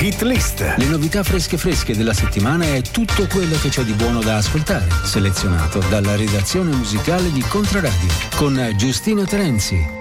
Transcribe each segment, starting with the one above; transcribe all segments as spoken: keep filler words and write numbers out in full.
Hit List. Le novità fresche fresche della settimana e tutto quello che c'è di buono da ascoltare, selezionato dalla redazione musicale di Controradio con Giustina Terenzi.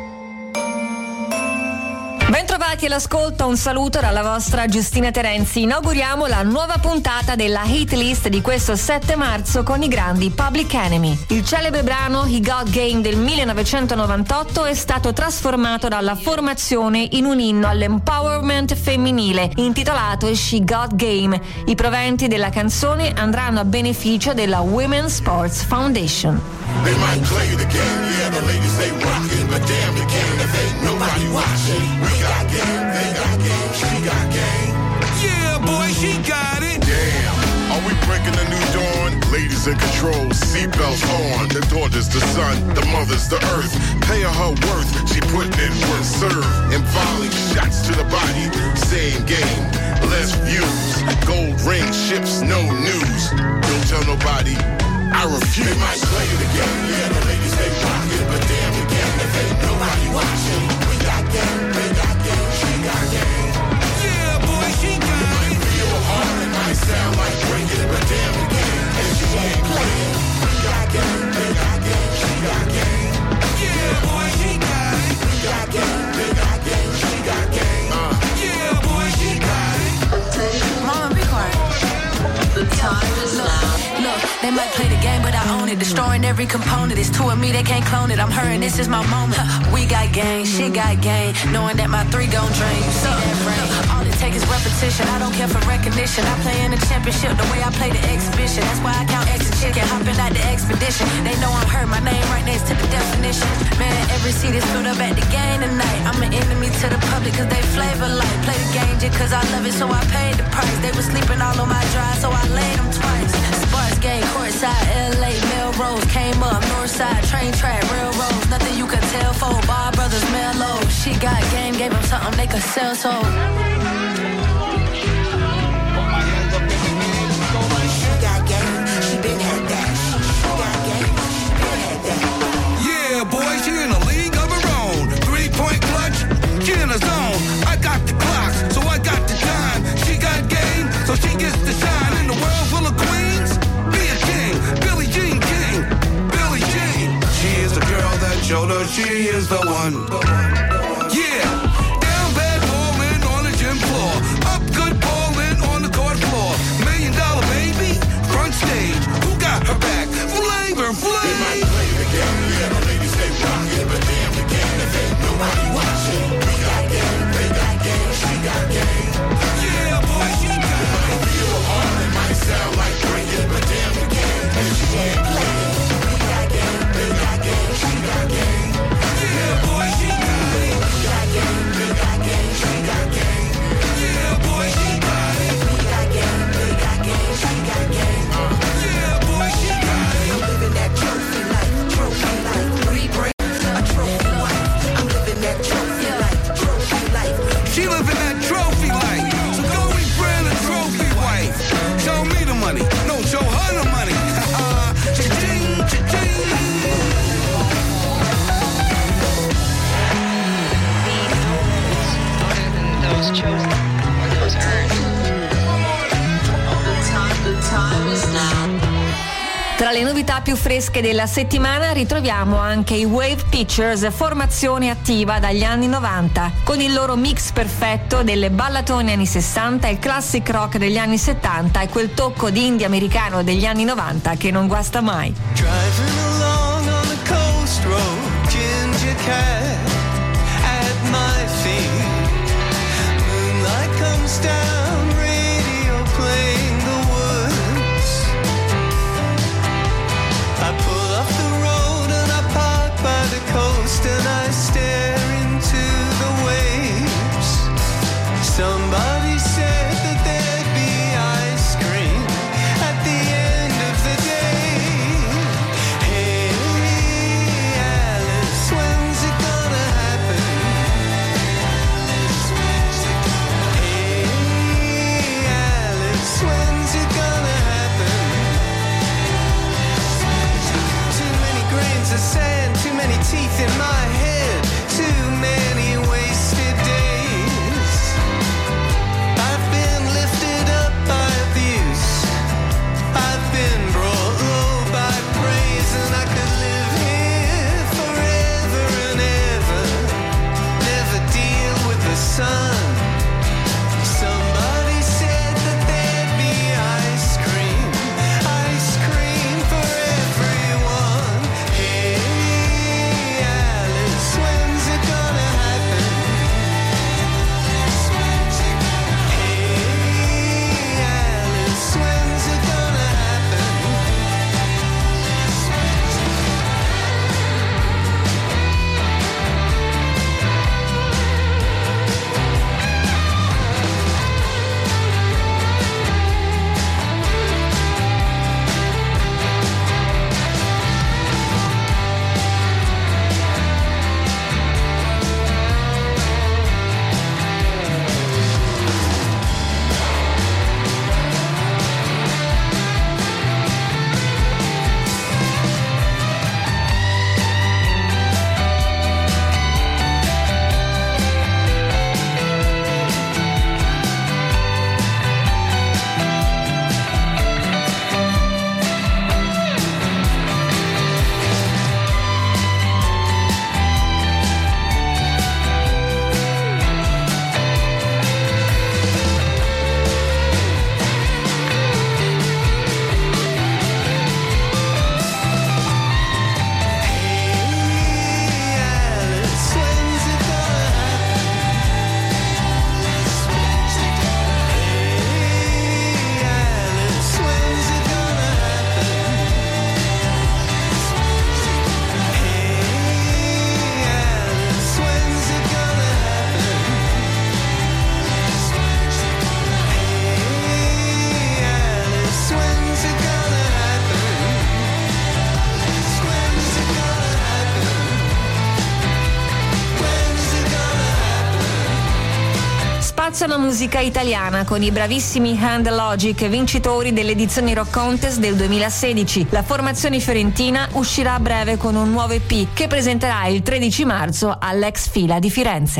Bentrovati all'ascolto, un saluto dalla vostra Giustina Terenzi. Inauguriamo la nuova puntata della Hit List di questo sette marzo con i grandi Public Enemy. Il celebre brano He Got Game del millenovecentonovantotto è stato trasformato dalla formazione in un inno all'empowerment femminile intitolato She Got Game. I proventi della canzone andranno a beneficio della Women's Sports Foundation. They might play the game, yeah, the ladies they rockin', but damn the game if ain't nobody watching. We got game, they got game, she got game. Yeah, boy, she got it. Damn, are we breaking a new dawn? Ladies in control, seatbelts on. The daughters, the sun, the mothers, the earth. Pay her her worth, she putting in work. Serve and volley shots to the body. Same game, less views. Gold ring, ships, no news. Don't tell nobody. I refuse. They might play the game, yeah, the ladies they rockin', but damn the game if ain't nobody watching. We got game, they got game, she got game. Yeah, boy, she got it. It might feel hard, it might sound like breaking, but damn the game, and she ain't playing. We got game, they got game, she got game. Yeah, boy, she got it. We got game, they got game, she got game. Uh. Yeah, boy, she got it. Mama, be quiet. The time is now. Look, they might play the game, but I own it. Destroying every component. It's two of me, they can't clone it. I'm her and this is my moment. We got game, she got game. Knowing that my three gon' drain. You see that rain? All it takes is repetition. I don't care for recognition. I play in the championship the way I play the exhibition. That's why I count X and chicken. Hopping out the expedition. They know I'm her. My name right next to the definition. Man, every seat is filled up at the game tonight. I'm an enemy to the public cause they flavor light. Play the game just cause I love it so I paid the price. They was sleeping all on my drive so I laid them twice. Sparks game, courtside, L A, Melrose. Came up, Northside, train track, railroads. Nothing you could tell for Bar Brothers, Mellow. She got game, gave them something they could sell, so She got game, she been had that. She got game, she been had that. Yeah, boy, she in a league of her own. Three-point clutch, she in the zone. I got the clock, so I got the time. She got game, so she gets the shine. In the world full of queens, be a king. Billie Jean King, Billie Jean. She is the girl that showed her she is the one. Yeah, down bad ballin' on the gym floor. Up good ballin' on the court floor. Million dollar baby, front stage. Who got her back? Flavor, flavor. They might play the game, yeah, the ladies they rockin', but damn the game if ain't nobody watching. We got game, they got game, she got game. Yeah, boy, she got it. Might feel hard, it might sound like breaking, but damn the game, and she ain't playing. We got game, they got game, she got game. Yeah, boy, she got it. We got game, they got game, she got game. Yeah, boy, she got it. We got game, they got game, she got game. Yeah, boy, she got it. I'm living that trophy life, trophy life. Three brains, a trophy life. I'm living that trophy life, trophy life. She living that trophy life. So go befriend a trophy wife. Show me the money, no, show her the money. Cha-ching, cha-ching. Those chosen or those earned. The time, the time is now. Tra le novità più fresche della settimana ritroviamo anche i Wave Pictures, formazione attiva dagli anni novanta, con il loro mix perfetto delle ballatone anni sessanta, il classic rock degli anni settanta e quel tocco di indie americano degli anni novanta che non guasta mai. Driving along on the coast road, ginger cat at my feet. Moonlight comes down, radio playing the woods. I pull off the road and I park by the coast and I stare into the waves. Somebody said that there'd be ice cream at the end of the day. Hey Alice, when's it gonna spazio alla musica italiana con i bravissimi Hand Logic, vincitori dell'edizione Rock Contest del duemilasedici. La formazione fiorentina uscirà a breve con un nuovo E P che presenterà il tredici marzo all'Ex Fila di Firenze.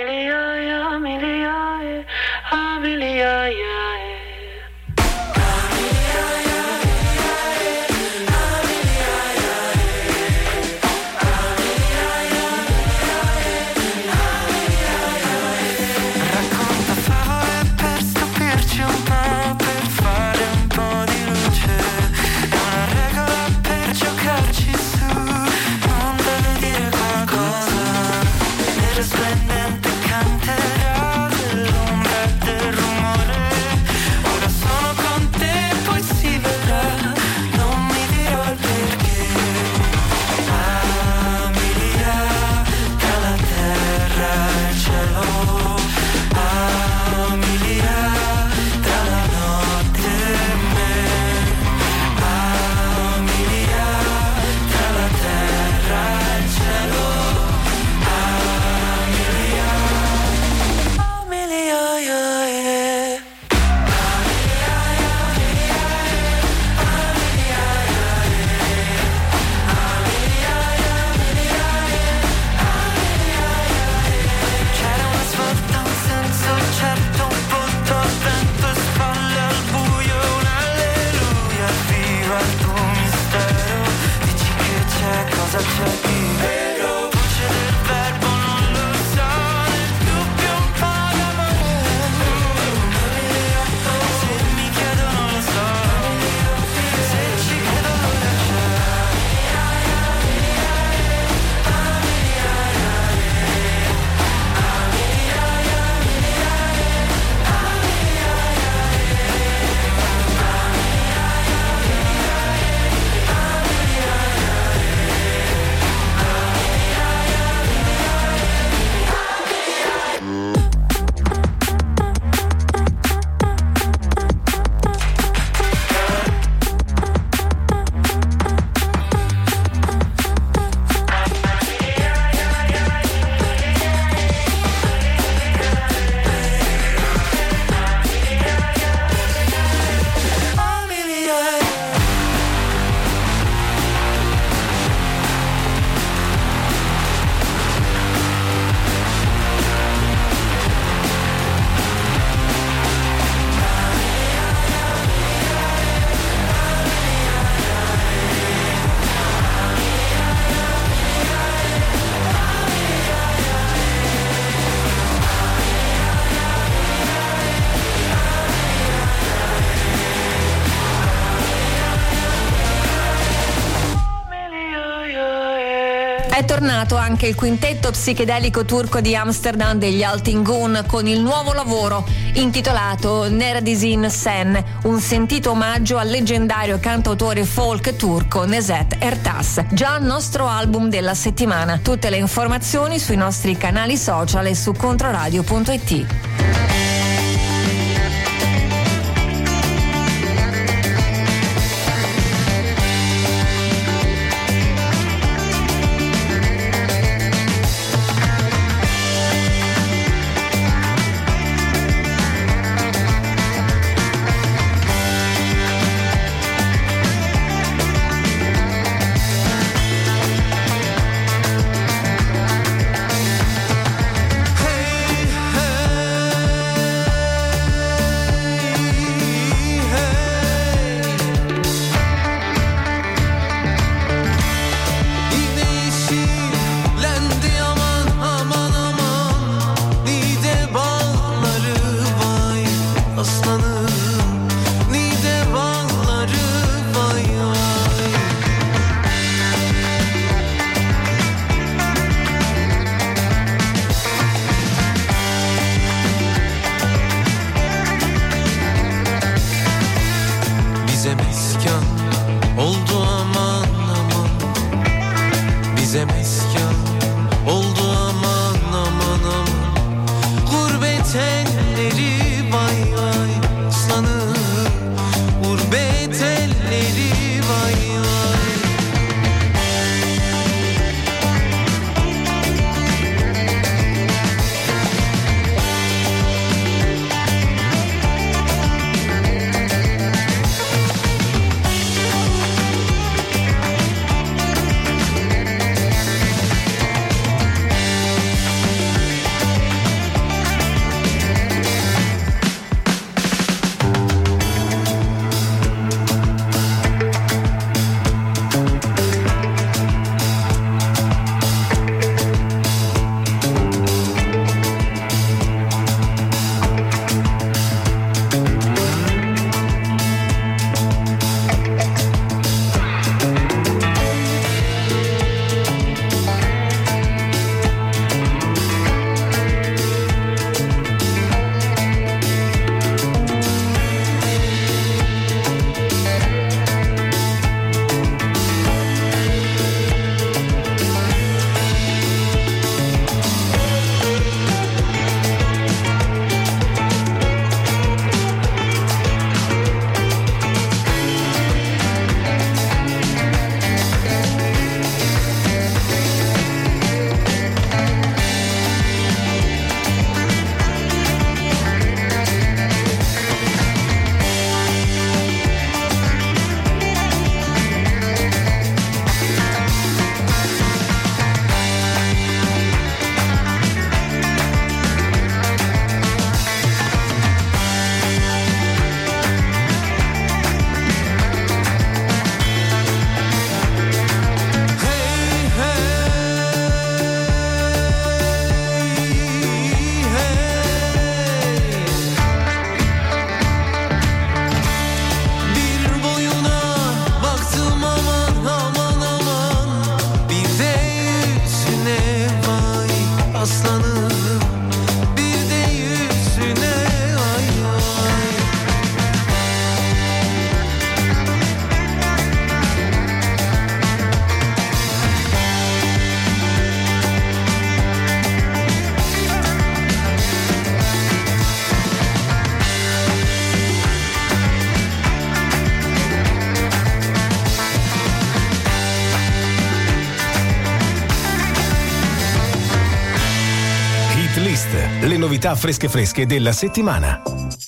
Resplendente canterà dell'ombra e del rumore. Ora sono con te, poi si vedrà. Non mi dirò il perché. Amelia, tra la terra e il cielo. Amelia, tra la notte e me. Amelia, tra la terra e il cielo. Cosa c'è di vero? Voce del verbo non lo so, nel dubbio un po' d'amore. Se mi chiedo non lo so, se ci credo allora È tornato anche il quintetto psichedelico turco di Amsterdam degli Altingun con il nuovo lavoro intitolato Neradizin Sen, un sentito omaggio al leggendario cantautore folk turco Neşet Ertaş, già il nostro album della settimana. Tutte le informazioni sui nostri canali social e su controradio punto it. novità fresche fresche della settimana.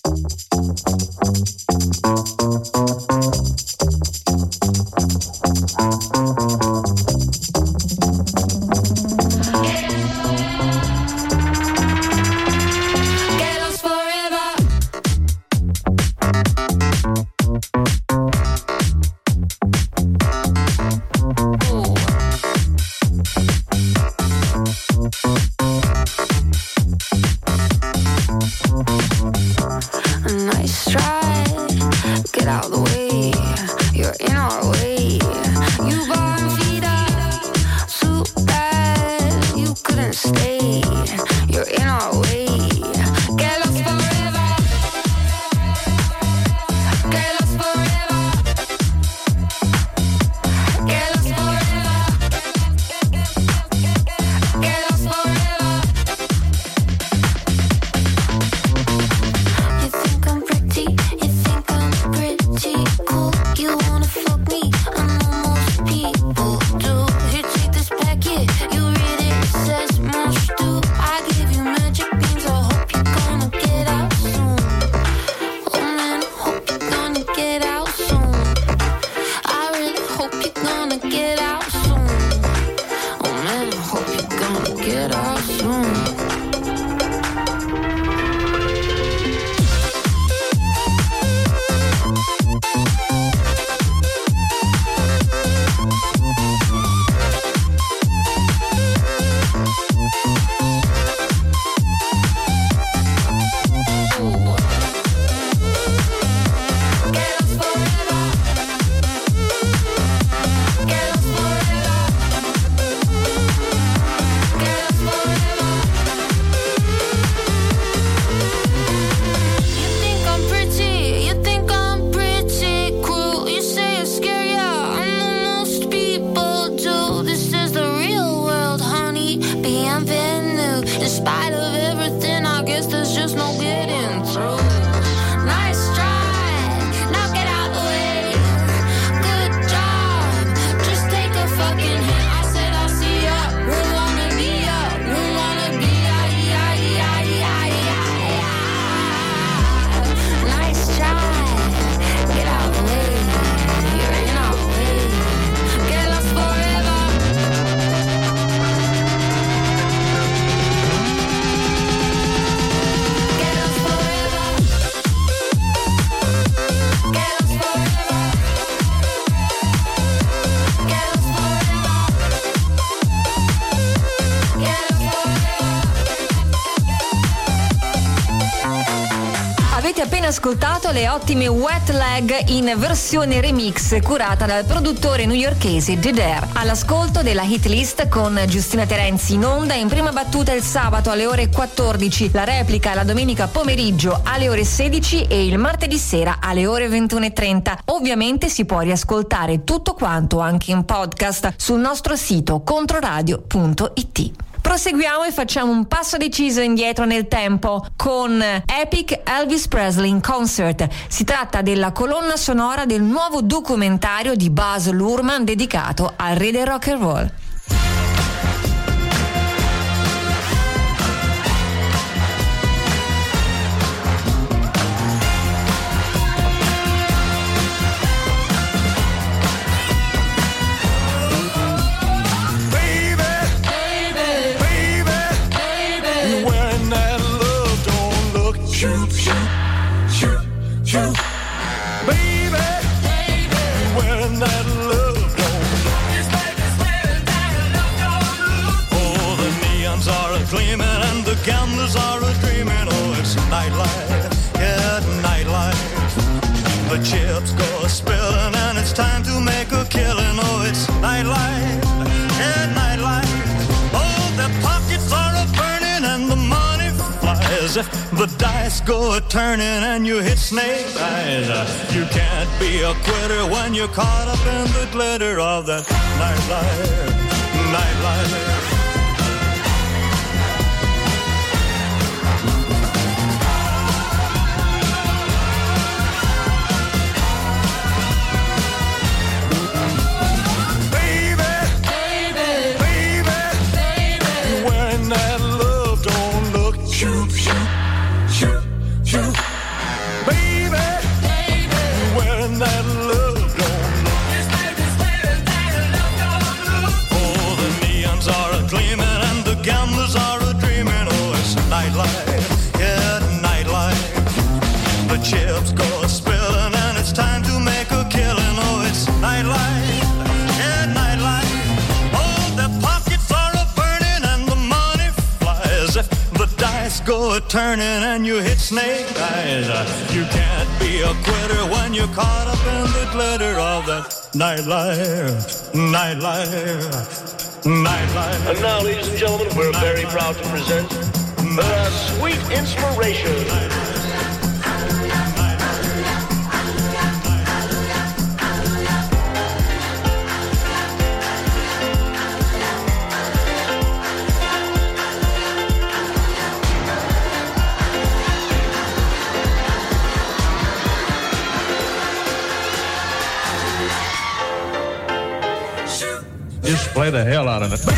Ascoltato le ottime Wet Leg in versione remix curata dal produttore newyorkese Dedair. All'ascolto della hit list con Giustina Terenzi in onda in prima battuta il sabato alle ore quattordici, la replica la domenica pomeriggio alle ore sedici e il martedì sera alle ore ventuno e trenta. Ovviamente si può riascoltare tutto quanto anche in podcast sul nostro sito controradio punto it. Proseguiamo e facciamo un passo deciso indietro nel tempo con Epic Elvis Presley in Concert. Si tratta della colonna sonora del nuovo documentario di Baz Luhrmann dedicato al re del rock and roll. Gamblers are a dreaming, oh, it's nightlife, yeah, nightlife. The chips go spilling and it's time to make a killing, oh, it's nightlife, yeah, nightlife. Oh, their pockets are a burning and the money flies. If the dice go a turning and you hit snake eyes, you can't be a quitter when you're caught up in the glitter of that nightlife, nightlife. Shoot, shoot. cranks go a turning and you hit snake eyes. You can't be a quitter when you're caught up in the glitter of that nightlife, nightlife, nightlife. And now, ladies and gentlemen, we're very proud to present the Sweet Inspiration. Just play the hell out of it.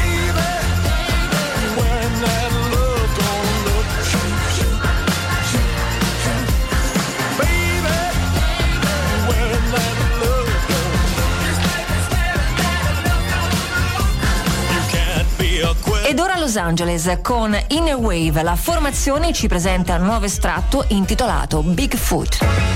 Ed ora Los Angeles con Inner Wave. La formazione ci presenta un nuovo estratto intitolato Bigfoot.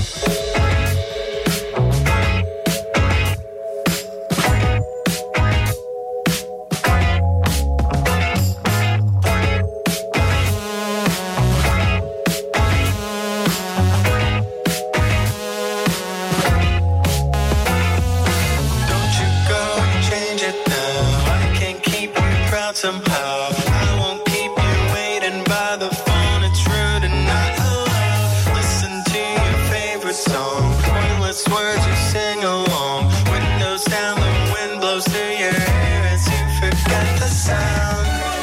Somehow I won't keep you waiting by the phone. It's rude and not allowed. Listen to your favorite song, pointless words you sing along. Windows down, the wind blows through your hair as you forget the sound.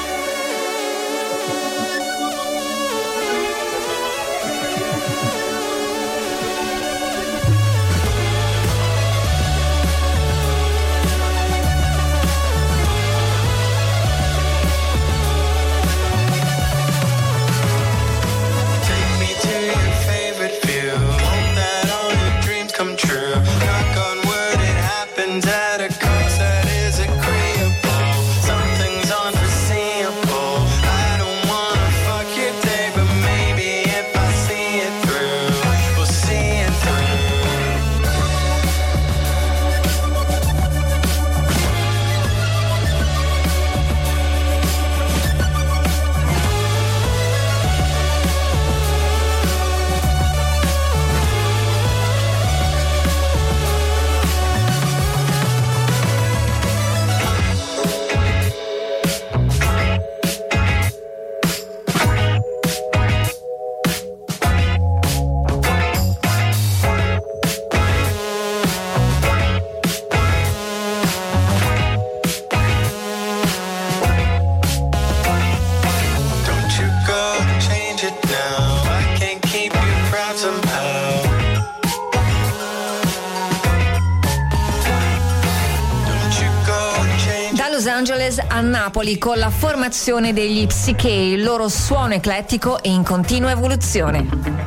A Napoli con la formazione degli Psyche, il loro suono eclettico e in continua evoluzione.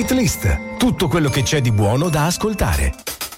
Hit List, tutto quello che c'è di buono da ascoltare.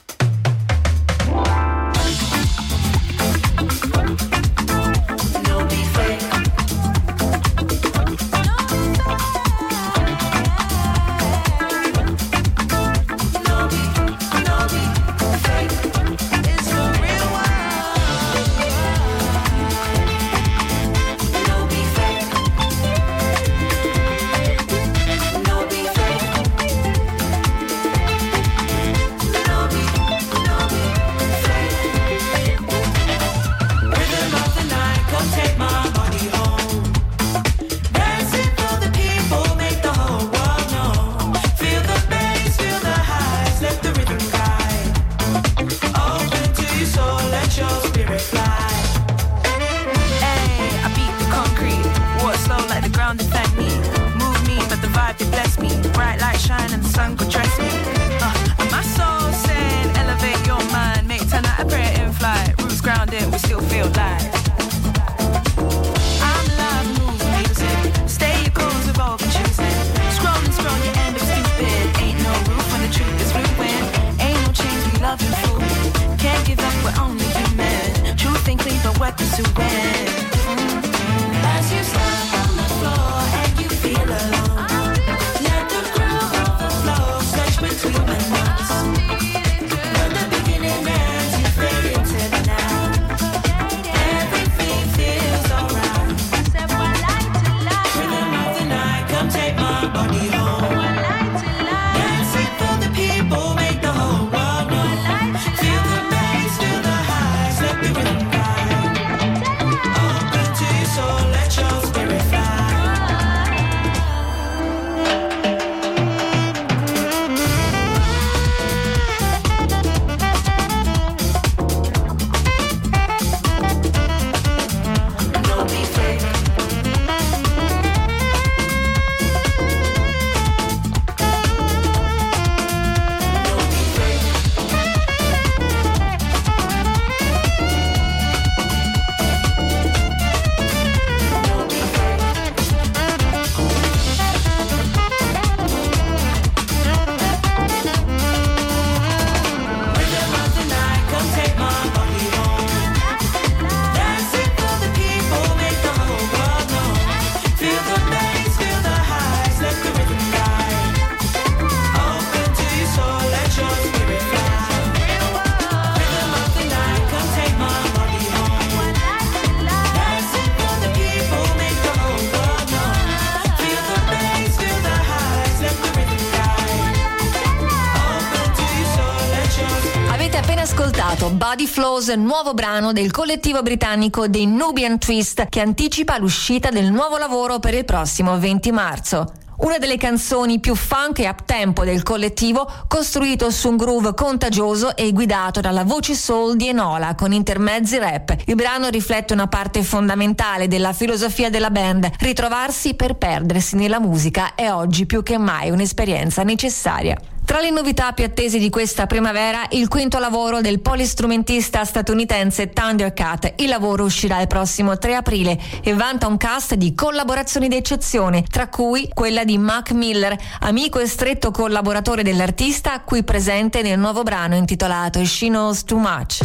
Body Flows, nuovo brano del collettivo britannico dei Nubian Twist, che anticipa l'uscita del nuovo lavoro per il prossimo venti marzo. Una delle canzoni più funk e uptempo del collettivo, costruito su un groove contagioso e guidato dalla voce soul di Enola con intermezzi rap. Il brano riflette una parte fondamentale della filosofia della band: ritrovarsi per perdersi nella musica è oggi più che mai un'esperienza necessaria. Tra le novità più attese di questa primavera, il quinto lavoro del polistrumentista statunitense Thundercat. Il lavoro uscirà il prossimo tre aprile e vanta un cast di collaborazioni d'eccezione, tra cui quella di Mac Miller, amico e stretto collaboratore dell'artista, qui presente nel nuovo brano intitolato She Knows Too Much.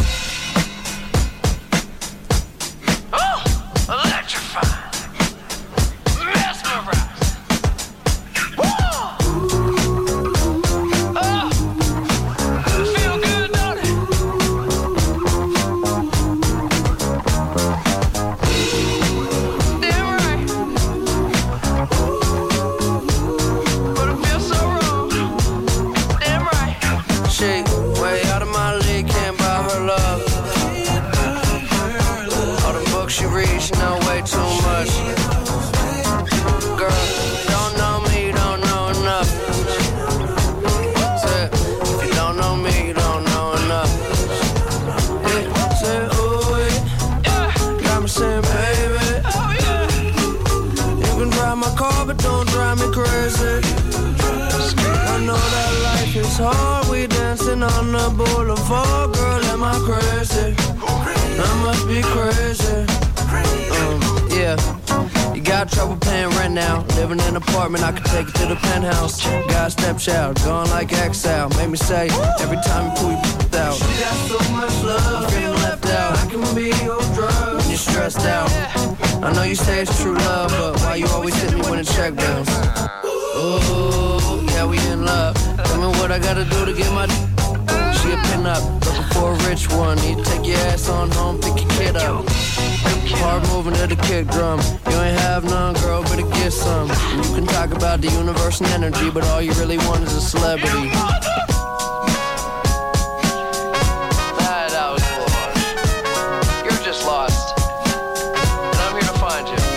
Oh, electrifying. It's hard, we dancing on the boulevard. Girl, am I crazy? I must be crazy. Um, yeah, you got got trouble paying rent now. Living in an apartment, I could take it to the penthouse. Got a stepchild, gone like exile. Made me say, every time you pull your out. She got so much love, I'm feeling left out. I can be your drug when you're stressed out. I know you say it's true love, but why you always hit me when the check bounce? Ooh, yeah, we in love. Tell me what I gotta do to get my she a pin up, looking for a rich one. You take your ass on home, pick your kid up. Hard moving to the kick drum. You ain't have none, girl, but it get some. And you can talk about the universe and energy, but all you really want is a celebrity. That, that was a little harsh. You're just lost. And I'm here to find you.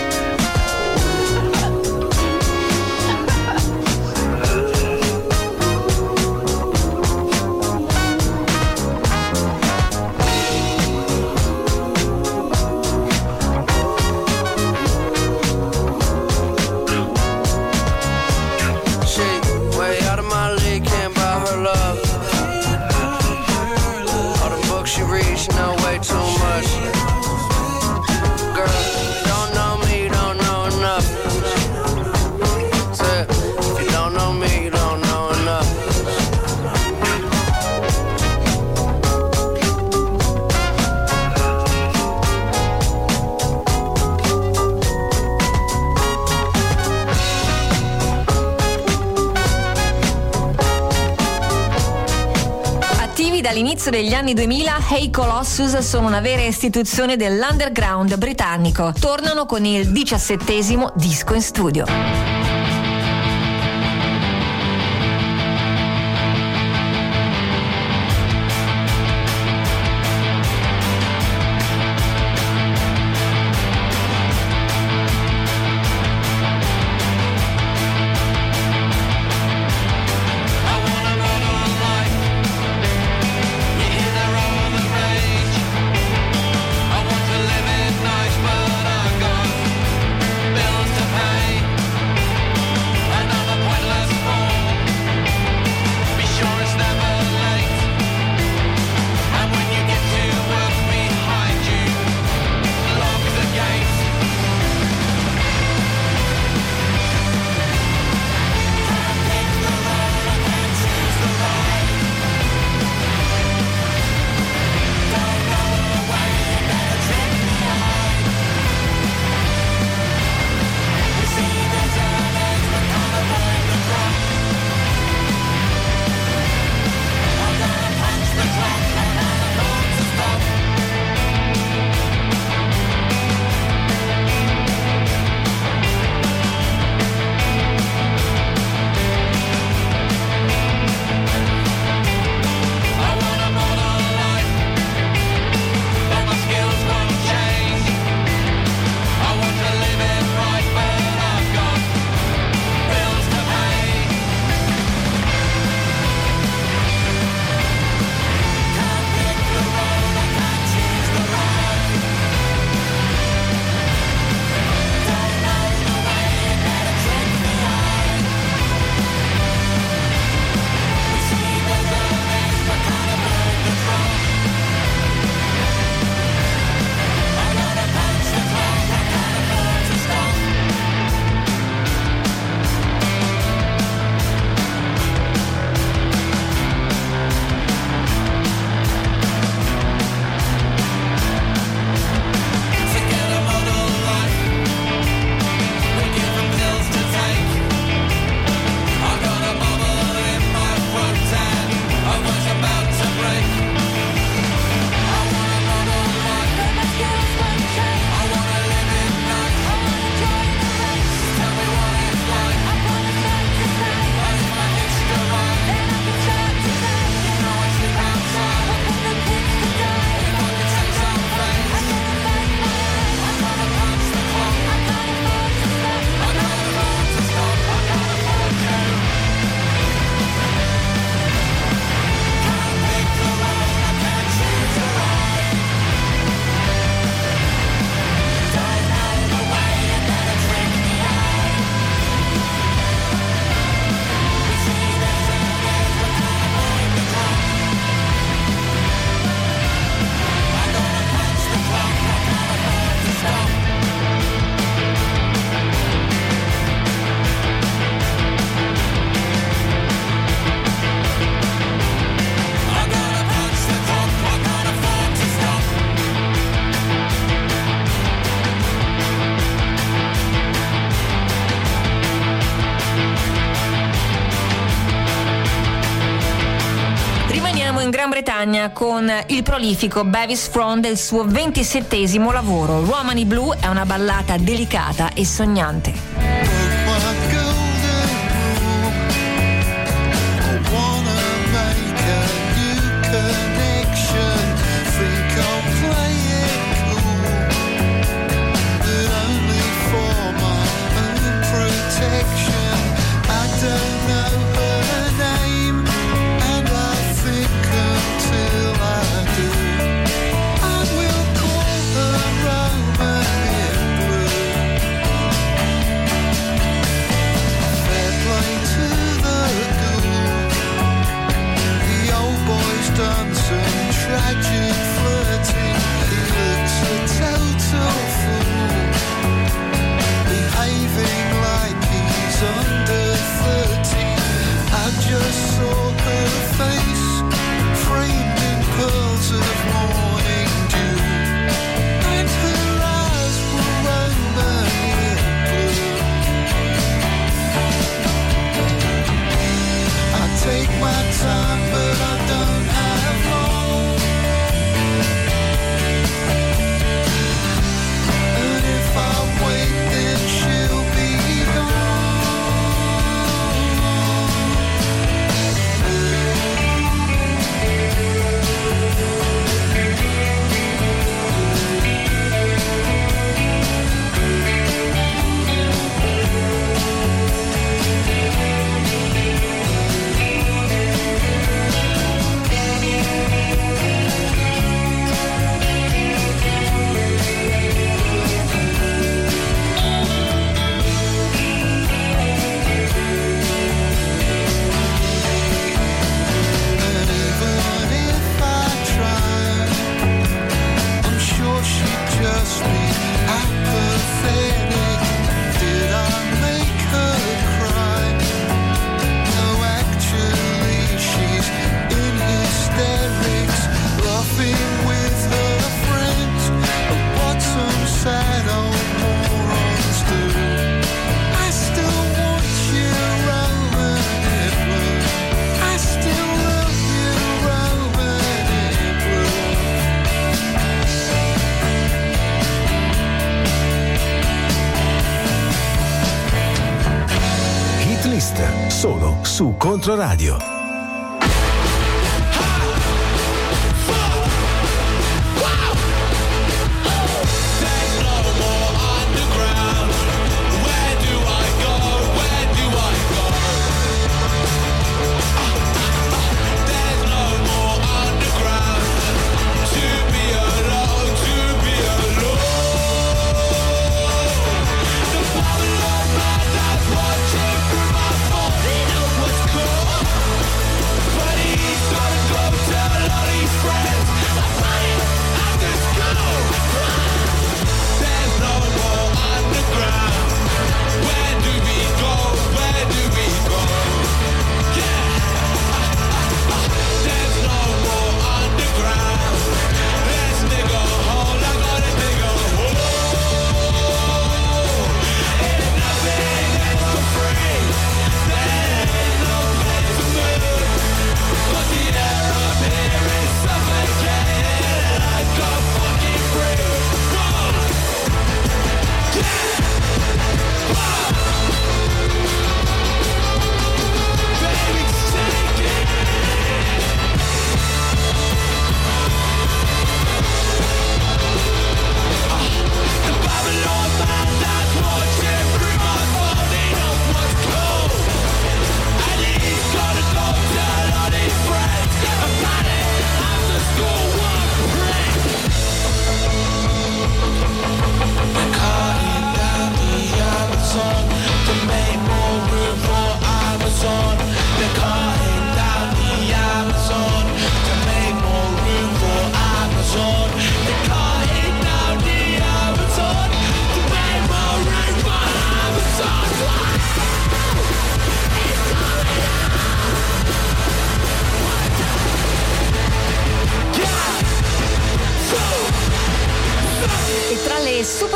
She reads, she know way too much. Girl, you don't know me, you don't know enough. Say, if you don't know me, you don't know enough. Dall'inizio degli anni duemila, Hey Colossus sono una vera istituzione dell'underground britannico. Tornano con il diciassettesimo disco in studio. Nice, but I got bills to pay. in Gran Bretagna con il prolifico Bevis Front del suo ventisettesimo lavoro. Romany Blue è una ballata delicata e sognante. Tragic flirting, he looks a total fool, behaving like he's under thirty. I just saw her face, framed in pearls of morning dew, and her eyes were Romany blue. I take my time, but I don't have long. If I wait, then she'll be gone. Just be apathetic. Did I make her cry? No, actually, she's in hysterics, laughing with her friends at what some sad old morons do. I still want you, Romany Blue. I still love you, Romany Blue. Hitlist solo su Controradio. Watching through my phone, they know what's cool.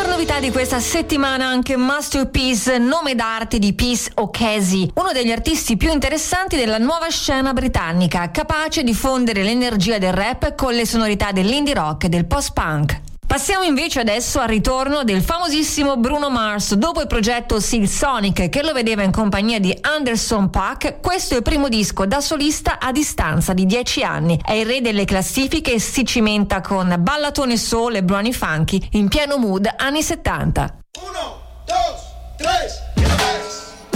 Super novità di questa settimana anche Masterpiece, nome d'arte di Peace O'Casey, uno degli artisti più interessanti della nuova scena britannica, capace di fondere l'energia del rap con le sonorità dell'indie rock e del post-punk. Passiamo invece adesso al ritorno del famosissimo Bruno Mars. Dopo il progetto Silk Sonic, che lo vedeva in compagnia di Anderson .Paak, questo è il primo disco da solista a distanza di dieci anni. È il re delle classifiche e si cimenta con ballatone soul e brani funky in pieno mood anni settanta. Uno, dos, tres, y una vez.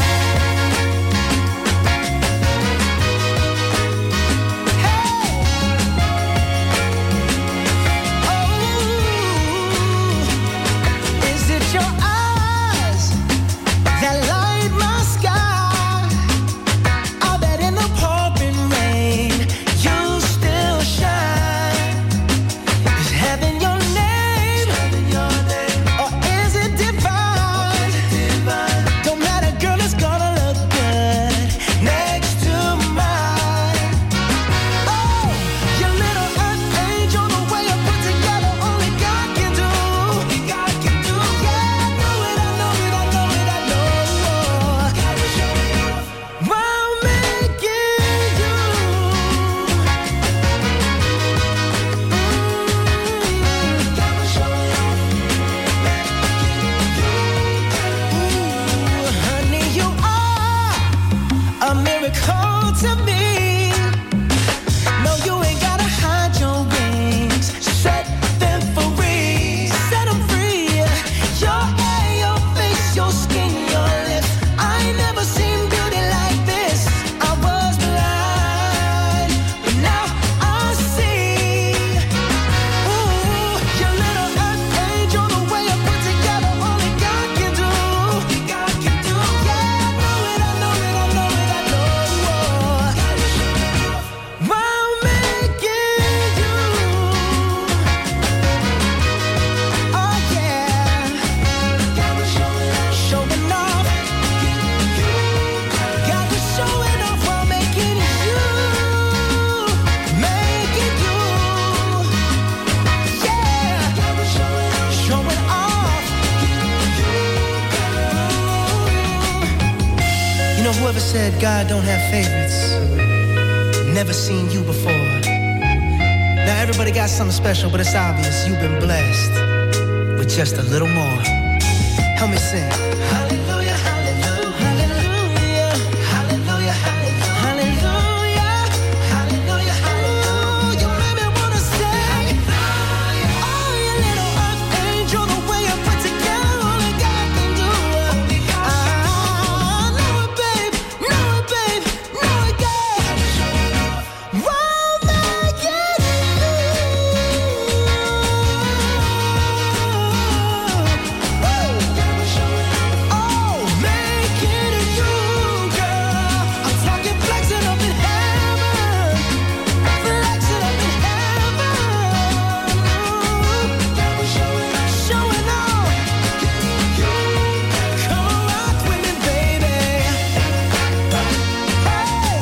Your eyes that light my sky. I bet in the pouring rain you still shine. Is heaven your name? Or is it divine? Don't matter, girl, it's gonna look good next to mine. Oh, your little earth angel, the way you put together, only God can do. Only God can do. Miracle to me. No, you ain't gotta hide your wings. Set them free. Set them free. Your hair, your face, your skin, your lips. I ain't never seen beauty like this. I was blind, but now I see. Ooh, your little earth angel, the way you put together, only God can do. Only God can do. Yeah, I know it, I know it, I know it, I know it. Whoever said God don't have favorites, never seen you before. Now everybody got something special, but it's obvious you've been blessed with just a little more. Help me sing. Hallelujah, hallelujah, hallelujah, hallelujah, hallelujah, hallelujah, hallelujah. You made me wanna sing. Oh, you little earth angel, the way you put together, only God can do. I know it, babe, know it, babe, know it, God. Well, make it you. Oh, make it you, girl. I'm talking flexing up in heaven, flexing up in heaven. Showing off. Come rock with me, baby. Hey,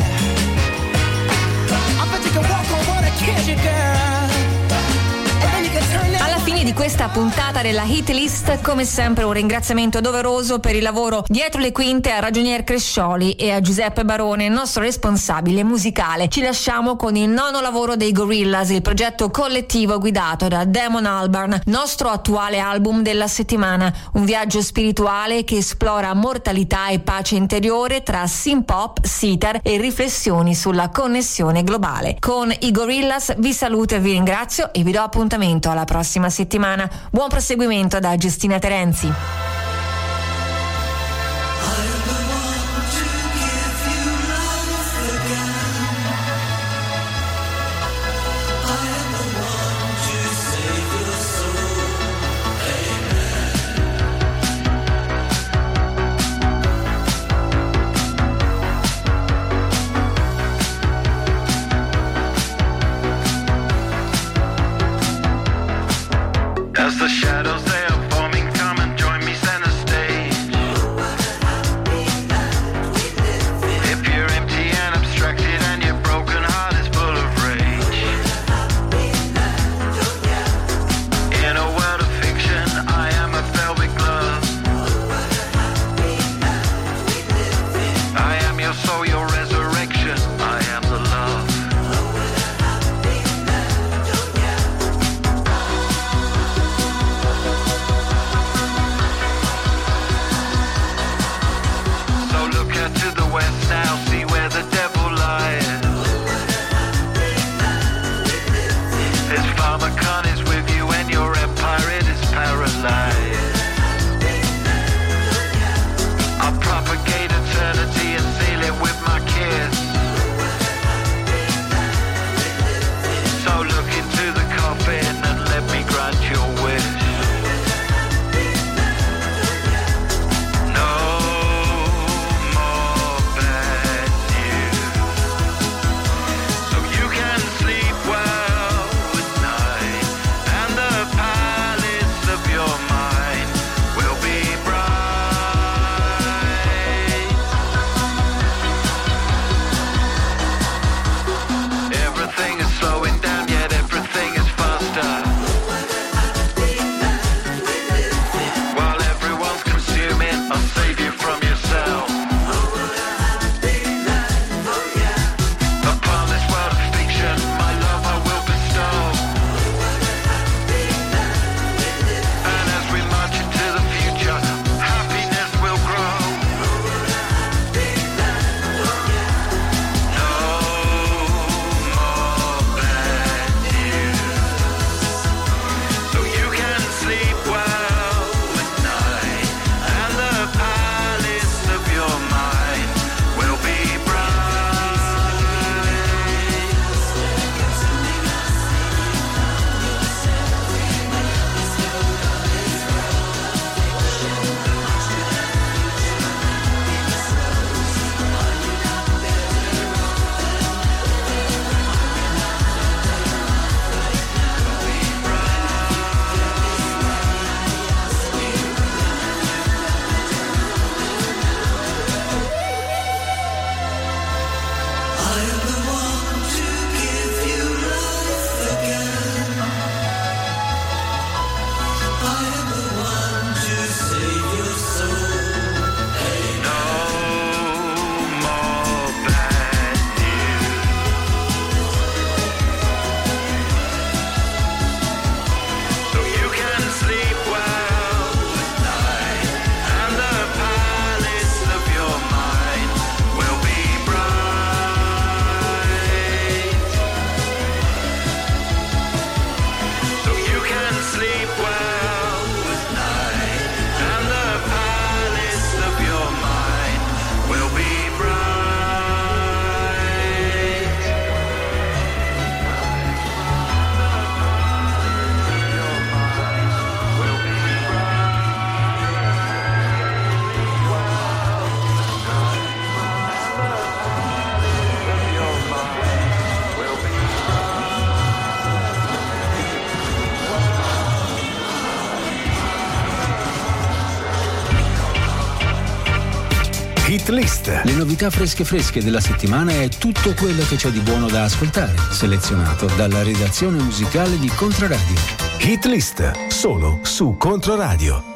I bet you can walk on water, can't you, girl? And then you can turn that. Alla fine di questa puntata della Hit List, come sempre un ringraziamento doveroso per il lavoro dietro le quinte a Ragionier Crescioli e a Giuseppe Barone, nostro responsabile musicale. Ci lasciamo con il nono lavoro dei Gorillaz, il progetto collettivo guidato da Damon Albarn, nostro attuale album della settimana, un viaggio spirituale che esplora mortalità e pace interiore tra synth-pop, sitar e riflessioni sulla connessione globale. Con i Gorillaz vi saluto e vi ringrazio e vi do appuntamento alla prossima settimana. Buon proseguimento da Giustina Terenzi. As the shadows they are forming, come and join me. Hit List. Le novità fresche fresche della settimana e tutto quello che c'è di buono da ascoltare, selezionato dalla redazione musicale di Controradio. Hit List, solo su Controradio.